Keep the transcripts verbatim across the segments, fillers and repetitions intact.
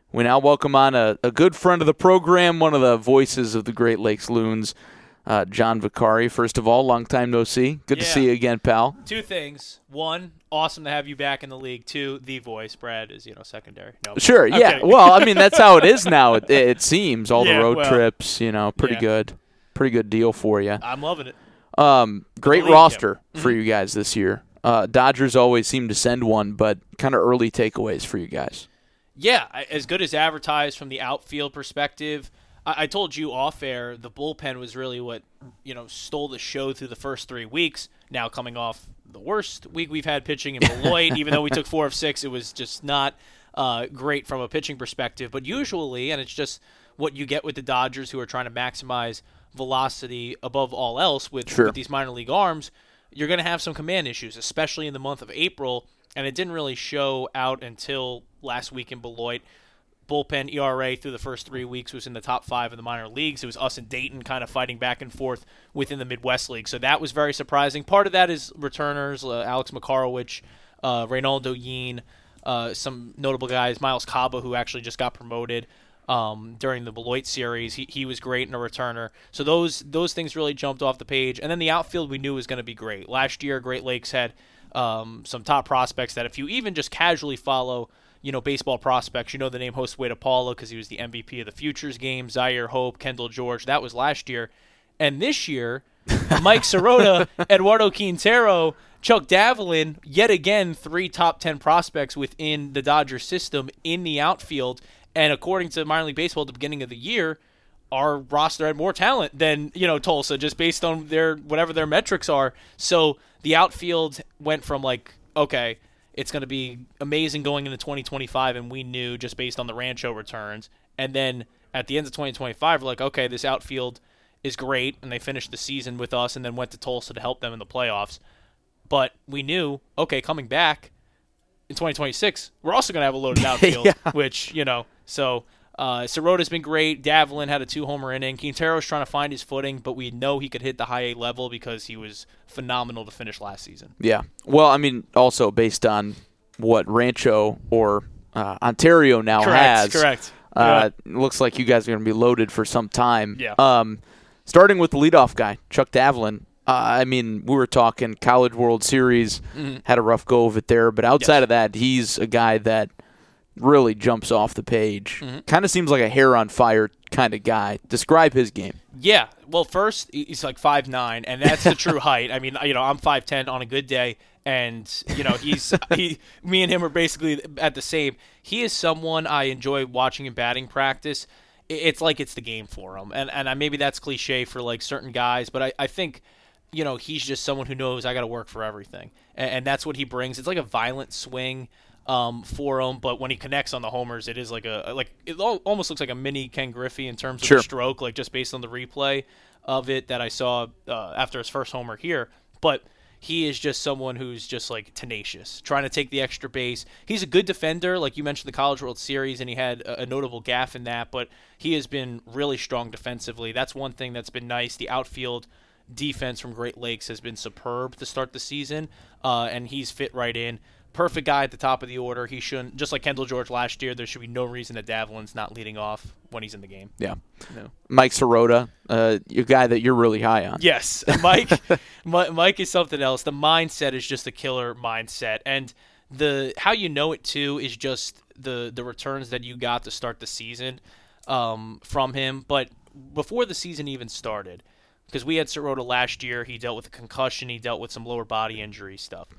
We now welcome on a, a good friend of the program, one of the voices of the Great Lakes Loons, uh, John Vicari. First of all, long time no see. Good yeah. to see you again, pal. Two things. One, awesome to have you back in the league. Two, the voice. Brad is, you know, secondary. No, sure, I'm yeah. kidding. Well, I mean, that's how it is now, it, it seems. All Yeah, the road well, trips, you know, pretty yeah. good. Pretty good deal for you. I'm loving it. Um, great league, roster yeah. for you guys this year. Uh, Dodgers always seem to send one, but kind of early takeaways for you guys. Yeah, as good as advertised from the outfield perspective. I, I told you off air the bullpen was really what, you know, stole the show through the first three weeks. Now coming off the worst week we've had pitching in Beloit, even though we took four of six, it was just not uh, great from a pitching perspective. But usually, and it's just what you get with the Dodgers who are trying to maximize velocity above all else with, Sure. with these minor league arms, you're going to have some command issues, especially in the month of April. And it didn't really show out until last week in Beloit. Bullpen E R A through the first three weeks was in the top five in the minor leagues. It was us and Dayton kind of fighting back and forth within the Midwest League. So that was very surprising. Part of that is returners, uh, Alex Makarowicz, uh, Reynaldo Yeen, uh, some notable guys, Miles Caba, who actually just got promoted um, during the Beloit series. He he was great in a returner. So those those things really jumped off the page. And then the outfield we knew was going to be great. Last year, Great Lakes had um, some top prospects that if you even just casually follow you know, baseball prospects, you know the name Josue DePaula because he was the M V P of the Futures game, Zaire Hope, Kendall George. That was last year. And this year, Mike Sirota, Eduardo Quintero, Chuck Davalin, yet again, three top ten prospects within the Dodgers system in the outfield. And according to minor league baseball at the beginning of the year, our roster had more talent than, you know, Tulsa, just based on their whatever their metrics are. So the outfield went from like, okay, it's going to be amazing going into twenty twenty-five, and we knew just based on the Rancho returns. And then at the end of twenty twenty-five, we're like, okay, this outfield is great, and they finished the season with us and then went to Tulsa to help them in the playoffs. But we knew, okay, coming back in twenty twenty-six, we're also going to have a loaded outfield, Yeah. which, you know, so uh, Sirota's been great. Davalin had a two-homer inning. Quintero's trying to find his footing, but we know he could hit the high A level because he was phenomenal to finish last season. Yeah. Well, I mean, also based on what Rancho or uh, Ontario now Correct, has. correct. Uh, looks like you guys are going to be loaded for some time. Yeah. Um, starting with the leadoff guy, Chuck Davalin. Uh, I mean, we were talking College World Series, Mm-hmm. had a rough go of it there, but outside Yes. of that, he's a guy that really jumps off the page. Mm-hmm. Kind of seems like a hair on fire kind of guy. Describe his game. Yeah, well, first, he's like five nine, and that's the true height. I mean, you know, I'm five ten on a good day, and, you know, he's he. me and him are basically at the same. He is someone I enjoy watching in batting practice. It's like it's the game for him, and, and I, maybe that's cliche for, like, certain guys, but I, I think, you know, he's just someone who knows I got to work for everything, and, and that's what he brings. It's like a violent swing. Um, for him, but when he connects on the homers, it is like a like it al- almost looks like a mini Ken Griffey in terms of Sure. the stroke, like just based on the replay of it that I saw uh, after his first homer here. But he is just someone who's just like tenacious, trying to take the extra base. He's a good defender, like you mentioned the College World Series, and he had a, a notable gaffe in that. But he has been really strong defensively. That's one thing that's been nice. The outfield defense from Great Lakes has been superb to start the season, uh, and he's fit right in. Perfect guy at the top of the order. He shouldn't, just like Kendall George last year, there should be no reason that Davalin's not leading off when he's in the game. Yeah. No. Mike Sirota, uh, a guy that you're really high on. Yes, Mike. Mi- Mike is something else. The mindset is just a killer mindset, and the how you know it too is just the the returns that you got to start the season um, from him. But before the season even started, because we had Sirota last year, he dealt with a concussion, he dealt with some lower body injury stuff.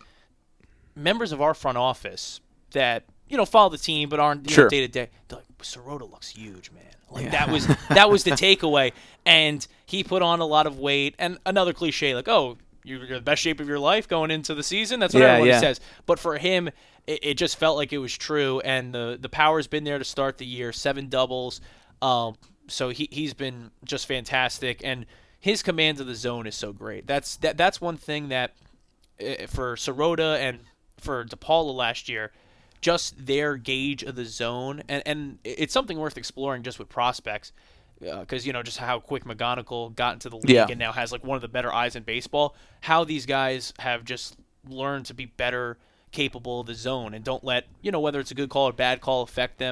Members of our front office that you know follow the team but aren't you Sure. know, day to day, they're like, Sirota looks huge, man. Like Yeah. that was that was the takeaway, and he put on a lot of weight. And another cliche, like, oh, you're in the best shape of your life going into the season. That's what Yeah, everyone yeah. says. But for him, it, it just felt like it was true, and the the power's been there to start the year. Seven doubles, um, so he he's been just fantastic, and his command of the zone is so great. That's that that's one thing that uh, for Sirota and for DePaula last year, just their gauge of the zone, and, and it's something worth exploring just with prospects, because, uh, you know, just how quick McGonigal got into the league Yeah. and now has, like, one of the better eyes in baseball, how these guys have just learned to be better capable of the zone and don't let, you know, whether it's a good call or bad call affect them.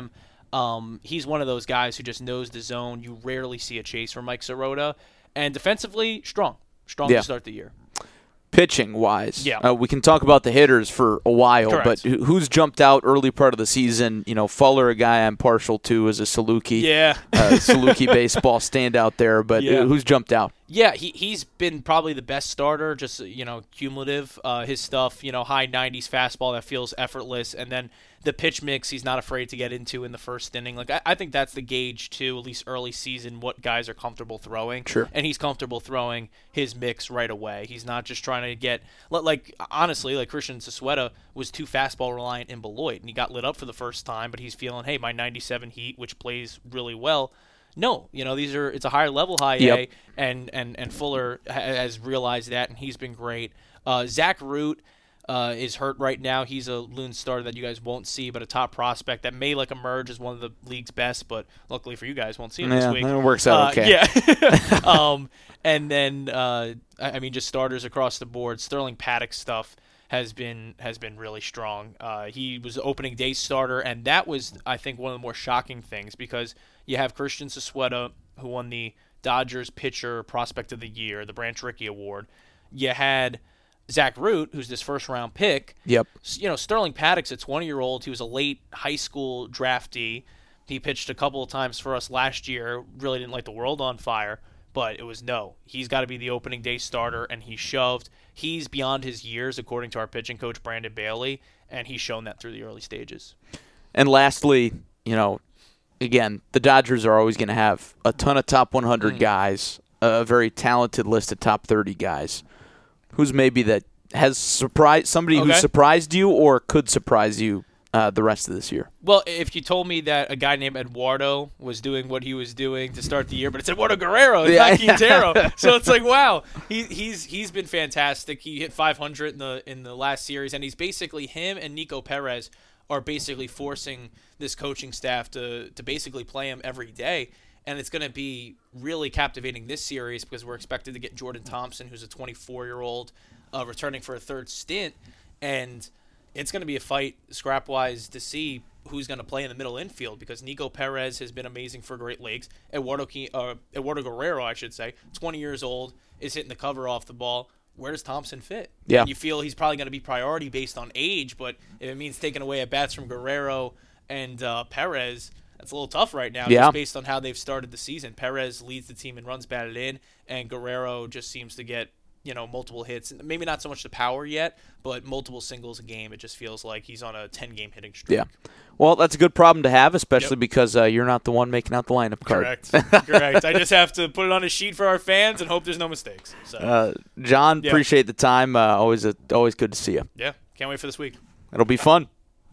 Um, he's one of those guys who just knows the zone. You rarely see a chase from Mike Sirota. And defensively, strong. Strong Yeah. to start the year. Pitching wise, Yeah. uh, we can talk about the hitters for a while, Correct. but who- who's jumped out early part of the season? You know, Fuller, a guy I'm partial to as a Saluki, Yeah. uh, Saluki baseball standout there, but Yeah. who's jumped out? Yeah, he, he's been probably the best starter, just, you know, cumulative. Uh, his stuff, you know, high nineties fastball that feels effortless. And then the pitch mix he's not afraid to get into in the first inning. Like, I, I think that's the gauge, too, at least early season, what guys are comfortable throwing. Sure. And he's comfortable throwing his mix right away. He's not just trying to get, like, honestly, like Christian Sisweta was too fastball reliant in Beloit, and he got lit up for the first time, but he's feeling, hey, my ninety-seven heat, which plays really well. No, you know, these are it's a higher level high Yep. A, and, and, and Fuller ha- has realized that, and he's been great. Uh, Zach Root uh, is hurt right now. He's a Loon starter that you guys won't see, but a top prospect that may like emerge as one of the league's best, but luckily for you guys, won't see him Yeah, this week. it works out Uh, okay. Yeah. um, and then uh, I I mean, just starters across the board. Sterling Paddock stuff has been has been really strong. Uh, he was the opening day starter, and that was, I think, one of the more shocking things because you have Christian Sisweta, who won the Dodgers Pitcher Prospect of the Year, the Branch Rickey Award. You had Zach Root, who's this first-round pick. Yep. You know, Sterling Paddock's a twenty-year-old. He was a late high school draftee. He pitched a couple of times for us last year. Really didn't light the world on fire, but it was no. He's got to be the opening day starter, and he shoved. He's beyond his years, according to our pitching coach, Brandon Bailey, and he's shown that through the early stages. And lastly, you know, again, the Dodgers are always going to have a ton of top one hundred Mm. guys, a very talented list of top thirty guys. Who's maybe that has surprised somebody who Okay. surprised you or could surprise you uh, the rest of this year? Well, if you told me that a guy named Eduardo was doing what he was doing to start the year, but it's Eduardo Guerrero, it's Yeah. not Quintero, so it's like, wow, he, he's he's been fantastic. He hit five hundred in the in the last series, and he's basically him and Nico Perez are basically forcing this coaching staff to to basically play him every day. And it's going to be really captivating this series because we're expected to get Jordan Thompson, who's a twenty-four-year-old, uh, returning for a third stint. And it's going to be a fight, scrap-wise, to see who's going to play in the middle infield because Nico Perez has been amazing for Great Lakes. Eduardo, Ke- uh, Eduardo Guerrero, I should say, twenty years old, is hitting the cover off the ball. Where does Thompson fit? Yeah. And you feel he's probably going to be priority based on age, but if it means taking away at bats from Guerrero and uh, Perez, that's a little tough right now, Yeah. just based on how they've started the season. Perez leads the team in runs batted in, and Guerrero just seems to get, you know, multiple hits. Maybe not so much the power yet, but multiple singles a game. It just feels like he's on a ten-game hitting streak. Yeah. Well, that's a good problem to have, especially Yep. because uh, you're not the one making out the lineup card. Correct. Correct. I just have to put it on a sheet for our fans and hope there's no mistakes. So, Uh, John, Yeah. appreciate the time. Uh, always, a, always good to see you. yeah, can't wait for this week. It'll be fun.